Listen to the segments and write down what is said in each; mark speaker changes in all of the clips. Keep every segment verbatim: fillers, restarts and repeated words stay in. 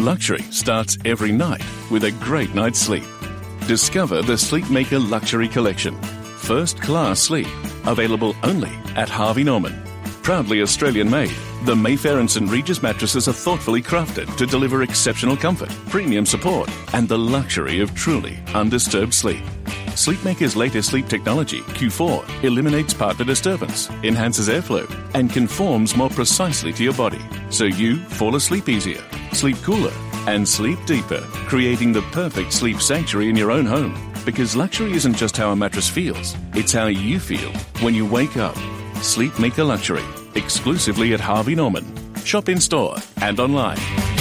Speaker 1: Luxury starts every night with a great night's sleep. Discover the Sleepmaker Luxury Collection. First class sleep. Available only at Harvey Norman. Proudly Australian made, the Mayfair and St Regis mattresses are thoughtfully crafted to deliver exceptional comfort, premium support, and the luxury of truly undisturbed sleep. Sleepmaker's latest sleep technology, Q four, eliminates partner disturbance, enhances airflow, and conforms more precisely to your body, so you fall asleep easier, sleep cooler, and sleep deeper, creating the perfect sleep sanctuary in your own home. Because luxury isn't just how a mattress feels, it's how you feel when you wake up. Sleepmaker Luxury, exclusively at Harvey Norman. Shop in store and online.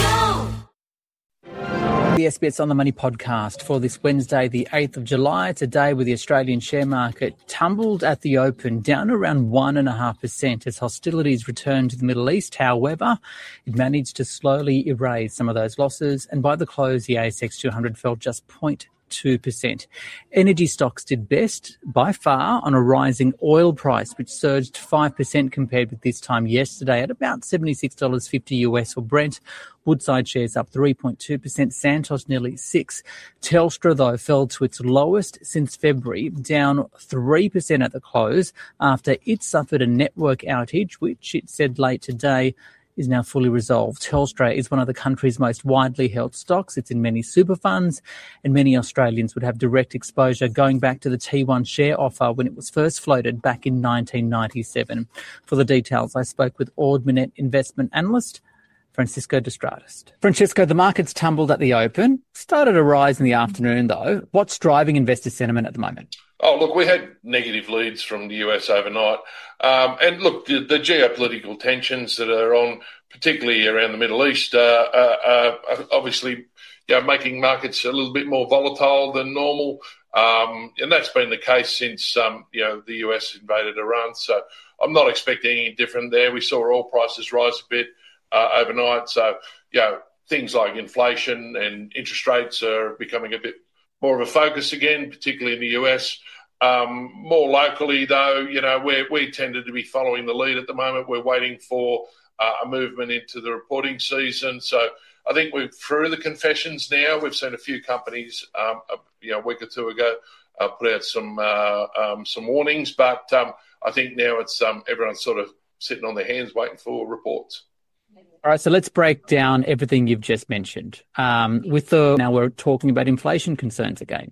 Speaker 2: The S B S On The Money podcast for this Wednesday, the eighth of July. Today, with the Australian share market tumbled at the open, down around one point five percent as hostilities returned to the Middle East. However, it managed to slowly erase some of those losses, and by the close, the A S X two hundred fell just zero point two percent. Energy stocks did best by far on a rising oil price, which surged five percent compared with this time yesterday at about seventy-six dollars fifty US for Brent. Woodside shares up three point two percent, Santos nearly six percent. Telstra, though, fell to its lowest since February, down three percent at the close after it suffered a network outage, which it said late today is now fully resolved. Telstra is one of the country's most widely held stocks. It's in many super funds, and many Australians would have direct exposure going back to the T one share offer when it was first floated back in nineteen ninety-seven. For the details, I spoke with Ord Minnett investment analyst Francisco de Stratis. Francisco, the market's tumbled at the open, started a rise in the afternoon though. What's driving investor sentiment at the moment?
Speaker 3: Oh, look, we had negative leads from the U S overnight. Um, and look, the, the geopolitical tensions that are on, particularly around the Middle East, uh, uh, uh, obviously you know, making markets a little bit more volatile than normal. Um, and that's been the case since um, you know the U S invaded Iran. So I'm not expecting anything different there. We saw oil prices rise a bit uh, overnight. So, you know, things like inflation and interest rates are becoming a bit more of a focus again, particularly in the U S. Um, more locally, though, you know, we we tended to be following the lead at the moment. We're waiting for uh, a movement into the reporting season. So I think we're through the confessions now. We've seen a few companies, um, a, you know, a week or two ago, uh, put out some uh, um, some warnings. But um, I think now it's um, everyone's sort of sitting on their hands waiting for reports.
Speaker 2: All right, so let's break down everything you've just mentioned. Um, with the now we're talking about inflation concerns again.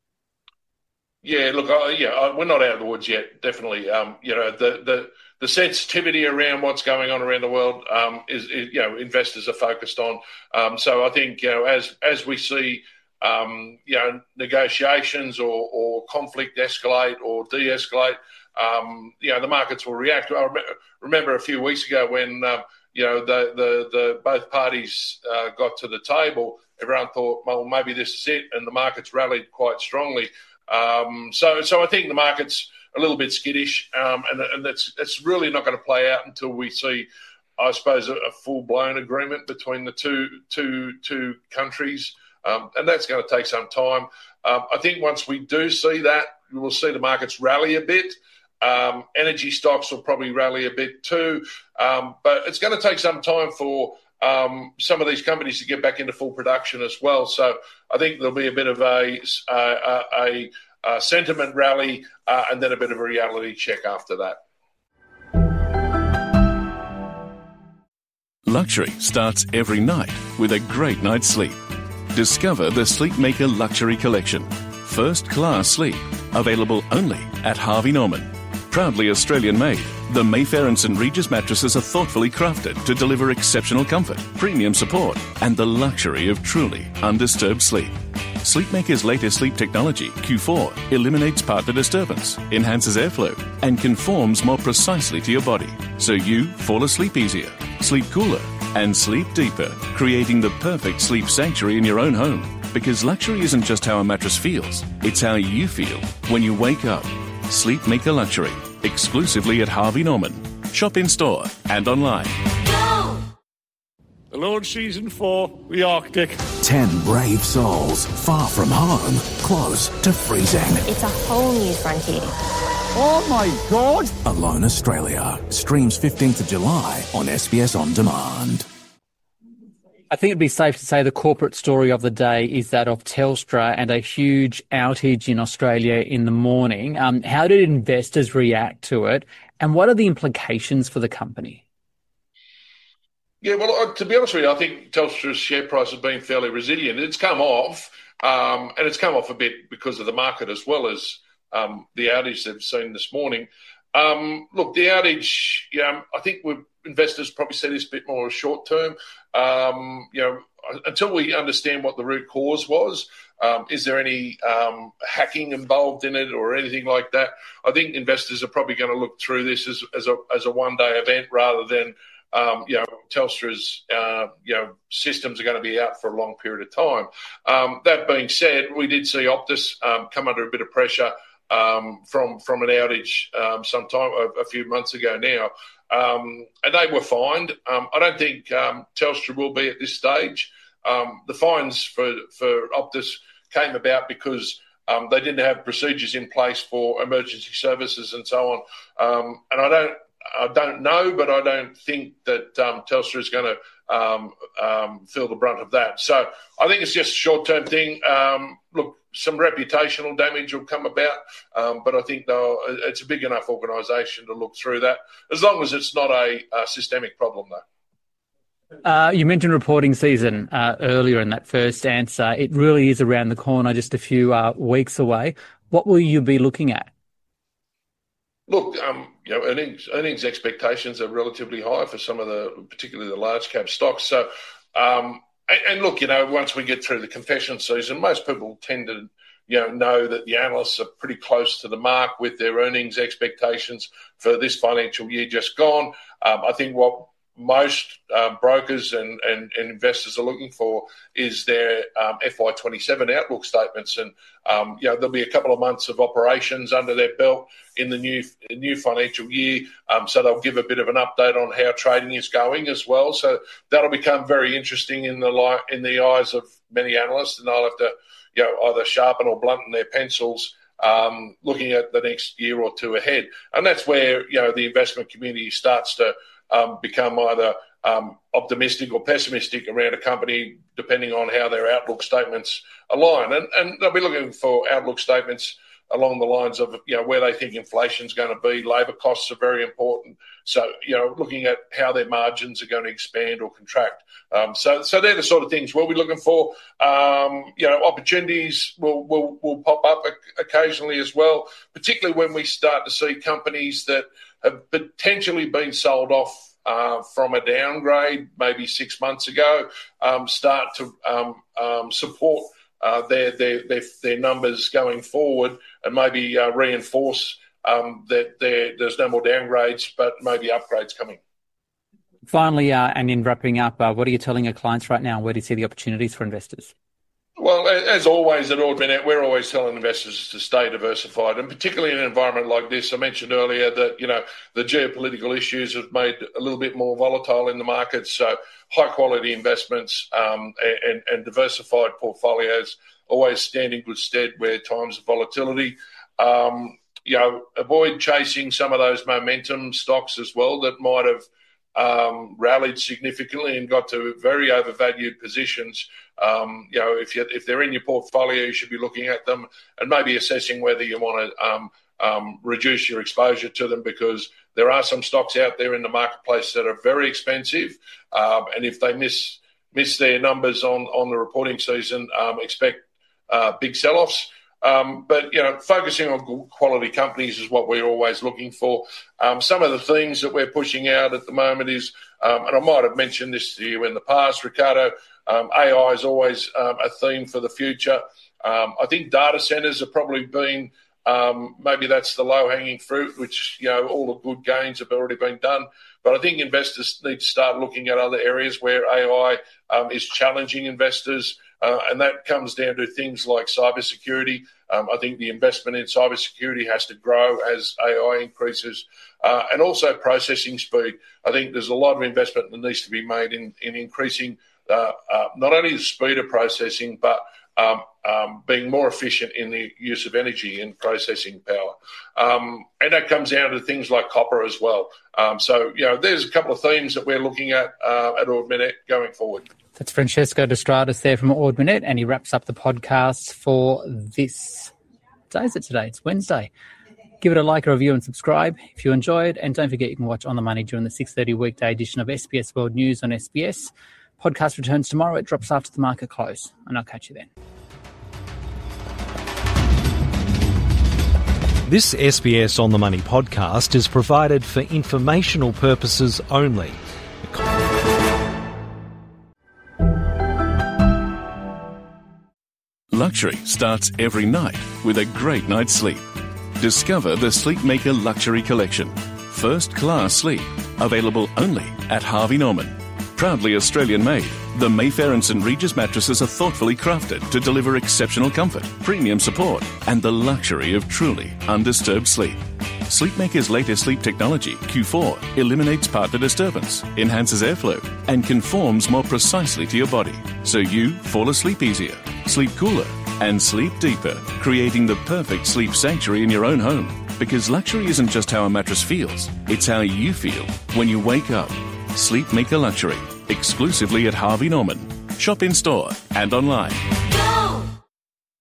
Speaker 3: Yeah, look, uh, yeah, uh, we're not out of the woods yet. Definitely, um, you know, the, the the sensitivity around what's going on around the world um, is, is, you know, investors are focused on. Um, so I think, you know, as as we see, um, you know, negotiations or, or conflict escalate or de-escalate, um, you know, the markets will react. I remember a few weeks ago when. Um, You know, the, the, the both parties uh, got to the table. Everyone thought, well, maybe this is it, and the markets rallied quite strongly. Um, so, so I think the market's a little bit skittish, um, and, and that's that's really not going to play out until we see, I suppose, a, a full-blown agreement between the two two two countries, um, and that's going to take some time. Um, I think once we do see that, we will see the markets rally a bit. Um, energy stocks will probably rally a bit too, um, but it's going to take some time for um, some of these companies to get back into full production as well. So I think there'll be a bit of a, a, a, a sentiment rally uh, and then a bit of a reality check after that.
Speaker 1: Luxury starts every night with a great night's sleep. Discover the Sleepmaker Luxury Collection. First class sleep. Available only at Harvey Norman. Proudly Australian made, the Mayfair and St Regis mattresses are thoughtfully crafted to deliver exceptional comfort, premium support, and the luxury of truly undisturbed sleep. Sleepmaker's latest sleep technology, Q four, eliminates partner disturbance, enhances airflow, and conforms more precisely to your body, so you fall asleep easier, sleep cooler, and sleep deeper, creating the perfect sleep sanctuary in your own home. Because luxury isn't just how a mattress feels, it's how you feel when you wake up. Sleepmaker Luxury, exclusively at Harvey Norman. Shop in store and online.
Speaker 4: Go! The launch season for the Arctic.
Speaker 5: Ten brave souls, far from home, close to freezing.
Speaker 6: It's a whole new frontier.
Speaker 5: Oh my God! Alone Australia. Streams fifteenth of July on S B S On Demand.
Speaker 2: I think it'd be safe to say the corporate story of the day is that of Telstra and a huge outage in Australia in the morning. Um, how did investors react to it, and what are the implications for the company?
Speaker 3: Yeah, well, to be honest with you, I think Telstra's share price has been fairly resilient. It's come off, um, and it's come off a bit because of the market as well as um, the outage they've seen this morning. Um, look, the outage, you know, I think we've, investors probably see this a bit more short term. Um, you know, until we understand what the root cause was, um, is there any um, hacking involved in it or anything like that? I think investors are probably going to look through this as, as a as a one day event rather than um, you know Telstra's uh, you know systems are going to be out for a long period of time. Um, that being said, we did see Optus um, come under a bit of pressure um, from from an outage um, sometime a, a few months ago now. Um, and they were fined. Um, I don't think um, Telstra will be at this stage. Um, the fines for, for Optus came about because um, they didn't have procedures in place for emergency services and so on. Um, and I don't, I don't know, but I don't think that um, Telstra is going to um, um, feel the brunt of that. So I think it's just a short-term thing. Um, look, some reputational damage will come about, um, but I think though it's a big enough organisation to look through that, as long as it's not a, a systemic problem, though.
Speaker 2: Uh, you mentioned reporting season uh, earlier in that first answer. It really is around the corner, just a few uh, weeks away. What will you be looking at?
Speaker 3: Look, um, you know, earnings earnings expectations are relatively high for some of the, particularly the large cap stocks. So. Um, And look, you know, once we get through the confession season, most people tend to, you know, know that the analysts are pretty close to the mark with their earnings expectations for this financial year just gone. Um, I think what most uh, brokers and, and, and investors are looking for is their um, F Y twenty-seven outlook statements. And, um, you know, there'll be a couple of months of operations under their belt in the new new financial year. Um, so they'll give a bit of an update on how trading is going as well. So that'll become very interesting in the li- in the eyes of many analysts, and they'll have to, you know, either sharpen or blunten their pencils um, looking at the next year or two ahead. And that's where, you know, the investment community starts to Um, become either um, optimistic or pessimistic around a company, depending on how their outlook statements align. And, and they'll be looking for outlook statements along the lines of, you know, where they think inflation's going to be. Labour costs are very important. So, you know, looking at how their margins are going to expand or contract. Um, so, so they're the sort of things we'll be looking for. Um, you know, opportunities will, will, will pop up occasionally as well, particularly when we start to see companies that have potentially been sold off uh, from a downgrade maybe six months ago, um, start to um, um, support uh, their, their their their numbers going forward, and maybe uh, reinforce um, that there's no more downgrades, but maybe upgrades coming.
Speaker 2: Finally, uh, and in wrapping up, uh, what are you telling your clients right now? Where do you see the opportunities for investors?
Speaker 3: Well, as always at Ord Minnett, we're always telling investors to stay diversified, and particularly in an environment like this. I mentioned earlier that, you know, the geopolitical issues have made a little bit more volatile in the markets. So high-quality investments um, and, and diversified portfolios always stand in good stead where times of volatility. Um, you know, avoid chasing some of those momentum stocks as well that might have Um, rallied significantly and got to very overvalued positions. Um, you know, if you if they're in your portfolio, you should be looking at them and maybe assessing whether you want to um, um, reduce your exposure to them, because there are some stocks out there in the marketplace that are very expensive, um, and if they miss miss their numbers on on the reporting season, um, expect uh, big sell-offs. Um, but, you know, focusing on good quality companies is what we're always looking for. Um, some of the things that we're pushing out at the moment is, um, and I might have mentioned this to you in the past, Ricardo, um, A I is always um, a theme for the future. Um, I think data centres have probably been, um, maybe that's the low-hanging fruit, which, you know, all the good gains have already been done. But I think investors need to start looking at other areas where A I um, is challenging investors. Uh, and that comes down to things like cybersecurity. Um, I think the investment in cybersecurity has to grow as A I increases, uh, and also processing speed. I think there's a lot of investment that needs to be made in, in increasing uh, uh, not only the speed of processing, but um, um, being more efficient in the use of energy and processing power. Um, and that comes down to things like copper as well. Um, so, you know, there's a couple of themes that we're looking at uh, at Ord Minnett going forward.
Speaker 2: That's Francesco D'Estrades there from Ord Minnett, and he wraps up the podcast for this. What day is it today? It's Wednesday. Give it a like, a review and subscribe if you enjoyed. And don't forget you can watch On the Money during the six thirty weekday edition of S B S World News on S B S. Podcast returns tomorrow. It drops after the market close. And I'll catch you then.
Speaker 7: This S B S On the Money podcast is provided for informational purposes only.
Speaker 1: Luxury starts every night with a great night's sleep. Discover the Sleepmaker Luxury Collection. First class sleep. Available only at Harvey Norman. Proudly Australian made, the Mayfair and St Regis mattresses are thoughtfully crafted to deliver exceptional comfort, premium support, and the luxury of truly undisturbed sleep. Sleepmaker's latest sleep technology, Q four, eliminates partner disturbance, enhances airflow, and conforms more precisely to your body, so you fall asleep easier, sleep cooler, and sleep deeper, creating the perfect sleep sanctuary in your own home. Because luxury isn't just how a mattress feels, it's how you feel when you wake up. Sleepmaker Luxury, exclusively at Harvey Norman. Shop in store and online.